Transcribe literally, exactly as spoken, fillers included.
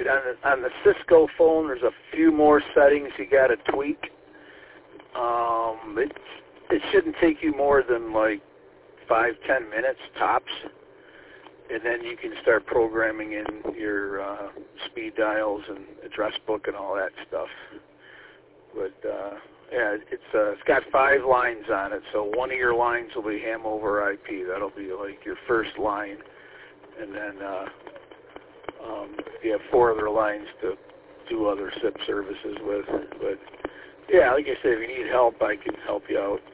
right. On the, on the Cisco phone, there's a few more settings you got to tweak. Um, it it shouldn't take you more than like five, ten minutes tops, and then you can start programming in your uh, speed dials and address book and all that stuff. But uh, yeah, it's uh, it's got five lines on it, so one of your lines will be ham over I P. That'll be like your first line, and then uh, um, you have four other lines to do other S I P services with. But yeah, like I said, if you need help, I can help you out.